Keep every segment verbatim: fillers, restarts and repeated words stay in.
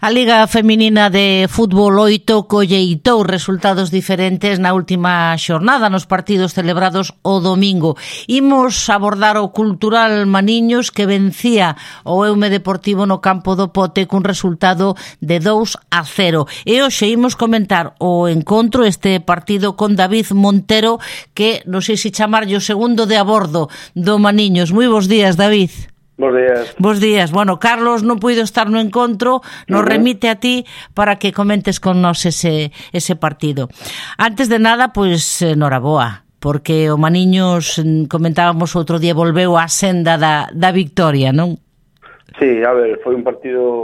A Liga Feminina de Fútbol oito colleitou resultados diferentes na última xornada nos partidos celebrados o domingo. Imos abordar o Cultural Maniños que vencía o Eume Deportivo no campo do Pote cun resultado de dous a cero. E hoxe imos comentar o encontro, este partido con David Montero, que non sei se chamarlle o segundo de a bordo do Maniños. Moi bons días, David. Bos días. Bos días. Bueno, Carlos non puido estar no encontro, nos uh-huh. remite a ti para que comentes con nós ese, ese partido. Antes de nada, pois, noraboa, porque o Maniños, comentábamos outro día, volveu á senda da, da victoria, non? Sí, a ver, foi un partido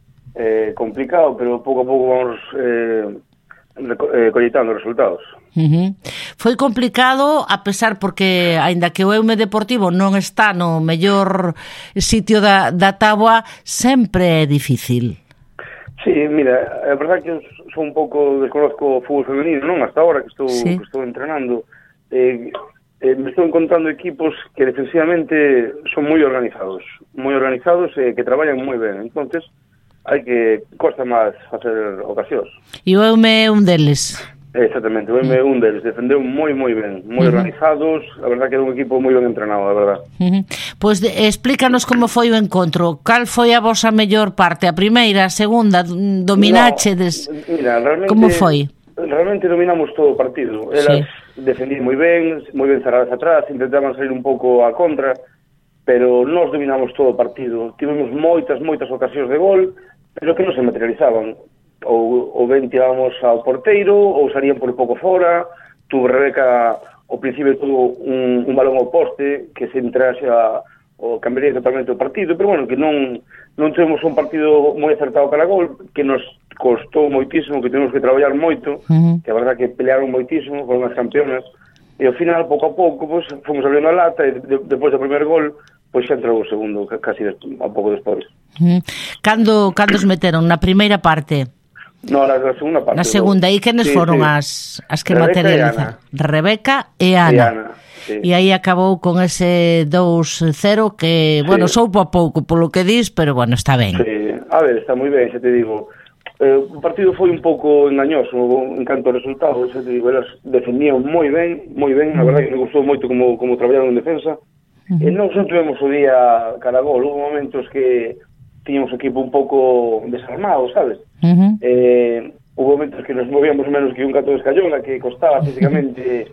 eh, complicado, pero pouco a pouco vamos eh, eh, colleitando resultados. Uh-huh. Foi complicado a pesar porque aínda que o Eume Deportivo non está no mellor sitio da, da táboa, sempre é difícil. Sí, mira, a verdade que eu sou un pouco desconozco o fútbol femenino, non? Hasta ahora que estou, sí. que estou entrenando eh, eh, me estou encontrando equipos que defensivamente son moi organizados moi organizados e eh, que traballan moi ben, entonces hai que costa máis facer ocasións. E o Eume é un deles. Exactamente, o Eume é un deles, defendeu moi moi ben, moi uh-huh. organizados, a verdad que era un equipo moi ben entrenado, a verdad. Uh-huh. Pois pues, explícanos como foi o encontro, cal foi a vosa mellor parte, a primeira, a segunda, dominachedes, no, mira, realmente, como foi? Realmente dominamos todo o partido, elas sí. defendían moi ben, moi ben cerradas atrás, intentaban salir un pouco a contra, pero nós dominamos todo o partido, tivemos moitas, moitas ocasións de gol, pero que non se materializaban. Ou, ou ben tirábamos ao porteiro, ou salían por pouco fora. Tuve Rebeca, ao principio tuvo un, un balón ao poste, que se entrase a, o cambiaría totalmente o partido, pero bueno, que non non tivemos un partido moi acertado cara gol, que nos costou moitísimo, que temos que traballar moito, uh-huh. que a verdad que pelearon moitísimo, foron as campeonas, e ao final, pouco a pouco, pues, fomos abrindo a lata, e de, depois do primer gol, pois xa entrou o segundo, casi un pouco despois. Uh-huh. Cando, cando os meteron? Na primeira parte? No, na, na segunda parte. Na segunda, e quenes sí, foron sí. as as que materializaron? Rebeca e Ana. E, Ana, sí. E aí acabou con ese dous cero que, sí. bueno, soupo a pouco polo que dis, pero bueno, está ben. Sí, a ver, está moi ben, xa te digo. Eh, o partido foi un pouco engañoso en canto ao resultado, xa te digo, elas defendían moi ben, moi ben, a verdade que me gustou moito como, como traballaron en defensa. Uh-huh. E non non tivemos o día cara gol, houve momentos que tiñamos o equipo un pouco desarmado, sabes? Uh-huh. Eh, houve momentos que nos movíamos menos que un gato de escallona, que costaba físicamente,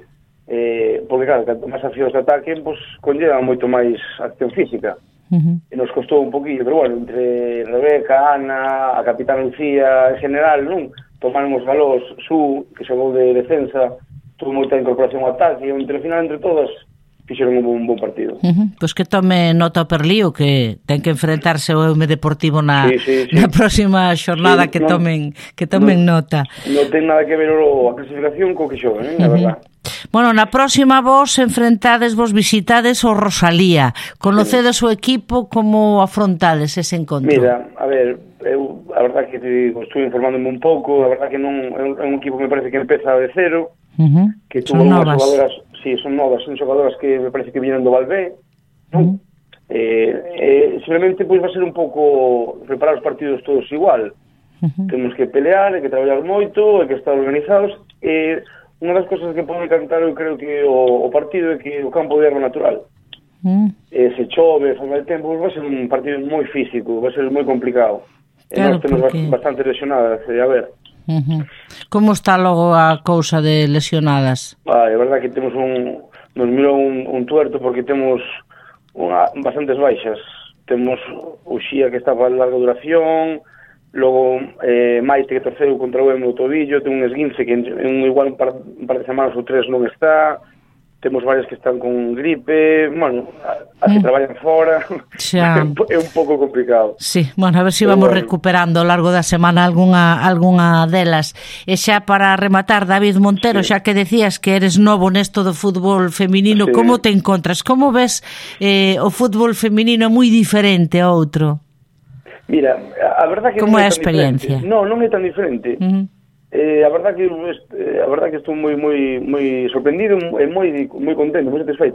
eh, porque claro, canto máis accións de ataque, pues, conlleva moito máis acción física. Uh-huh. E nos costou un poquillo, pero bueno, entre Rebeca, Ana, a capitán Lucía, en general, non? Tomaron os galos, Su, que xogou de defensa, tuvo moita incorporación ao ataque, e entre final, entre todas, fixeron un, un bon partido. Uh-huh. Pois que tome nota o Perlío, que ten que enfrentarse ao Eume Deportivo na, sí, sí, sí. na próxima xornada, sí, que non, tomen que tomen non, nota. Non ten nada que ver o, a clasificación co que xogan, eh, uh-huh. a verdad. Bueno, na próxima vos enfrentades, vos visitades o Rosalía. Conocedes sí. o equipo, como afrontades ese encontro? Mira, a ver, eu a verdad que te digo, estuve informándome un pouco, a verdad que non é un equipo que me parece que empeza de cero, uh-huh. que tuvo unhas xogadoras, sí, son novas, son xogadoras que me parece que vienen do Valvé, non? Uh-huh. Eh, eh, simplemente pois pues, va a ser un pouco preparar os partidos todos igual. Uh-huh. Temos que pelear, hai que traballar moito, hai que estar organizados, e eh, unha das cosas que pode cantar eu creo que o, o partido é que o campo de erva natural. Uh-huh. Eh, se chove, faz mal tempo, vai ser un partido moi físico, vai ser moi complicado. Claro, e nós temos porque... bastante lesionadas, e a ver. Uh-huh. Como está logo a cousa de lesionadas? Ah, é verdad que temos un nos mirou un, un tuerto porque temos unha, bastantes baixas. Temos o Xía que está para larga duración, logo eh, Maite que torceu contra o Eume o tobillo, ten un esguince que en, en igual un par, un par de semanas ou tres non está. Temos varias que están con gripe, bueno, as que mm. traballan fora, xa. É un pouco complicado. Sí, bueno, a ver se si vamos bueno. recuperando ao largo da semana algunha, algunha delas. E xa para rematar, David Montero, sí. xa que decías que eres novo nesto do fútbol feminino, sí. como te encontras? Como ves eh, o fútbol feminino moi diferente ao outro? Mira, a verdad que como non é a experiencia? Non, non é tan diferente. Uh-huh. Eh, a verdad que eh, a verdad que estou moi moi moi sorprendido e moi moi contento, moi satisfeito.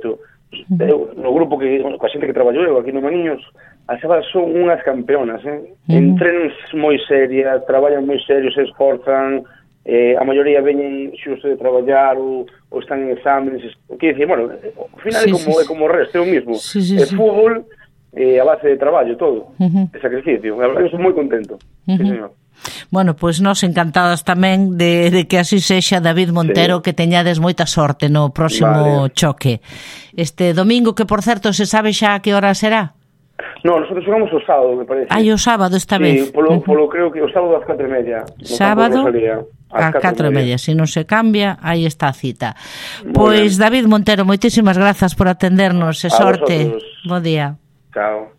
eu, no grupo que, bueno, coa xente que traballo eu aquí no Maniños, as xavalas son unhas campeonas, eh? Uh-huh. Entrenan moi serias, traballan moi serios, se esforzan, eh, a maioría veñen xusto de traballar ou, ou están en exámenes, que dicir, bueno, ao final sí, é como, sí, é como o resto, é o mismo, sí, sí, é sí. fútbol, eh, a base de traballo, todo, uh-huh, de sacrificio, a verdade, eu estou moi contento, uh-huh, sí, señor. Bueno, pois nós encantadas tamén de, de que así sexa, David Montero, sí, que teñades moita sorte no próximo vale. choque. Este domingo, que por certo, se sabe xa a que hora será? No, nosotros xogamos o sábado, me parece. Ai, o sábado esta sí, vez. Polo, polo creo que o sábado ás catro e media. Sábado ás catro e media. Se non se cambia, aí está a cita. Pois, David Montero, moitísimas grazas por atendernos, e sorte. Bo día. Chao.